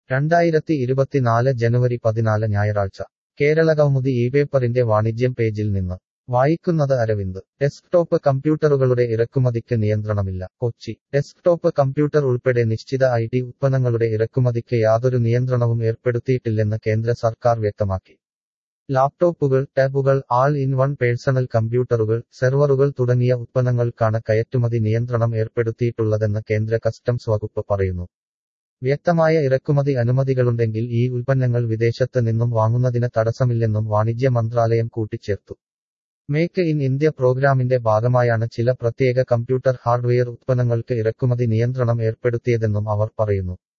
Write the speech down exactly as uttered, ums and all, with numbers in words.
രണ്ടായിരത്തി ഇരുപത്തിനാല് ജനുവരി പതിനാല് ഞായറാഴ്ച കേരളകൗമുദി ഈ പേപ്പറിന്റെ വാണിജ്യം പേജിൽ നിന്ന് വായിക്കുന്നത് അരവിന്ദ്. ഡെസ്ക്ടോപ്പ് കമ്പ്യൂട്ടറുകളുടെ ഇറക്കുമതിക്ക് നിയന്ത്രണമില്ല. കൊച്ചി. ഡെസ്ക്ടോപ്പ് കമ്പ്യൂട്ടർ ഉൾപ്പെടെ നിശ്ചിത ഐ ടി ഉത്പന്നങ്ങളുടെ ഇറക്കുമതിക്ക് യാതൊരു നിയന്ത്രണവും ഏർപ്പെടുത്തിയിട്ടില്ലെന്ന് കേന്ദ്ര സർക്കാർ വ്യക്തമാക്കി. ലാപ്ടോപ്പുകൾ, ടാബുകൾ, ആൾ ഇൻ വൺ പേഴ്സണൽ കമ്പ്യൂട്ടറുകൾ, സെർവറുകൾ തുടങ്ങിയ ഉത്പന്നങ്ങൾക്കാണ് കയറ്റുമതി നിയന്ത്രണം ഏർപ്പെടുത്തിയിട്ടുള്ളതെന്ന് കേന്ദ്ര കസ്റ്റംസ് വകുപ്പ് പറയുന്നു. വ്യക്തമായ ഇറക്കുമതി അനുമതികളുണ്ടെങ്കിൽ ഈ ഉൽപ്പന്നങ്ങൾ വിദേശത്ത് നിന്നും വാങ്ങുന്നതിന് തടസ്സമില്ലെന്നും വാണിജ്യ മന്ത്രാലയം കൂട്ടിച്ചേർത്തു. മേക്ക് ഇൻ ഇന്ത്യ പ്രോഗ്രാമിന്റെ ഭാഗമായാണ് ചില പ്രത്യേക കമ്പ്യൂട്ടർ ഹാർഡ്വെയർ ഉത്പന്നങ്ങൾക്ക് ഇറക്കുമതി നിയന്ത്രണം ഏർപ്പെടുത്തിയതെന്നും അവർ പറയുന്നു.